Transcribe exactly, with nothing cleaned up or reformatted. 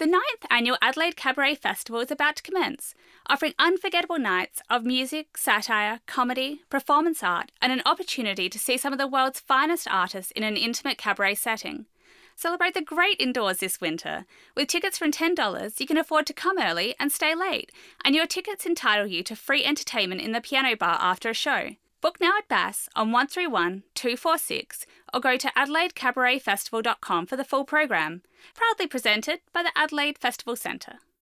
The ninth Annual Adelaide Cabaret Festival is about to commence, offering unforgettable nights of music, satire, comedy, performance art, and an opportunity to see some of the world's finest artists in an intimate cabaret setting. Celebrate the great indoors this winter. With tickets from ten dollars, you can afford to come early and stay late, and your tickets entitle you to free entertainment in the piano bar after a show. Book now at Bass on one three one, two four six or go to adelaide cabaret festival dot com for the full program. Proudly presented by the Adelaide Festival Centre.